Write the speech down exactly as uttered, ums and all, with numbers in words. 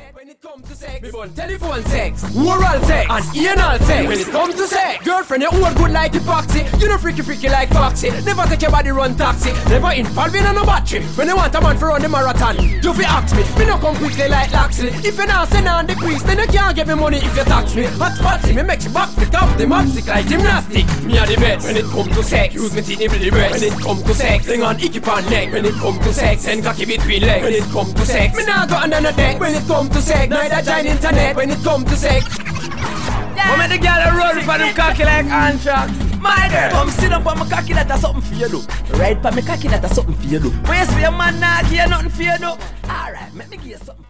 When it comes to sex, me want telephone sex, oral sex, and anal sex. When it comes to sex, girlfriend, you all good like epoxy. You know freaky freaky like Foxy. Never take your body run taxi. Never involve in no battery. When you want a man for run the marathon, you fi ask me. Me no come quickly like Laxley. If you not send on the crease, then you can't get me money if you tax me. Hot spotsy, me make you back pick up the mopstick like gymnastics. Me are the best. When it come to sex, use me teeth nibble the breast. When it come to sex, hang on icky pan neck. When it come to sex, send cocky between legs. When it come to sex, me nah go under no deck. When it come to sex, neither join internet. When it come to sex, I make the girl run for them cocky like Antrax. My girl, come sit up on my cocky, that's something for you do. Right for my cocky, that's something for you do. When you see a man nah give you nothing for you do. Alright, let me give you something.